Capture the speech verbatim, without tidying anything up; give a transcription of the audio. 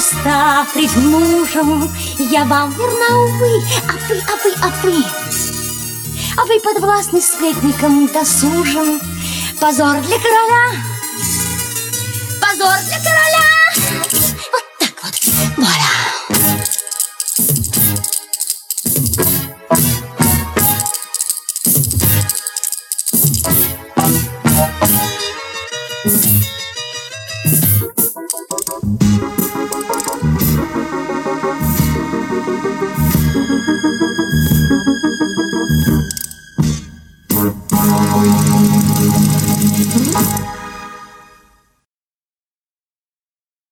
чиста пред мужем, я вам верна, увы, а вы, а вы, а вы, а вы подвластны сплетникам досужим. Позор для короля, позор для короля.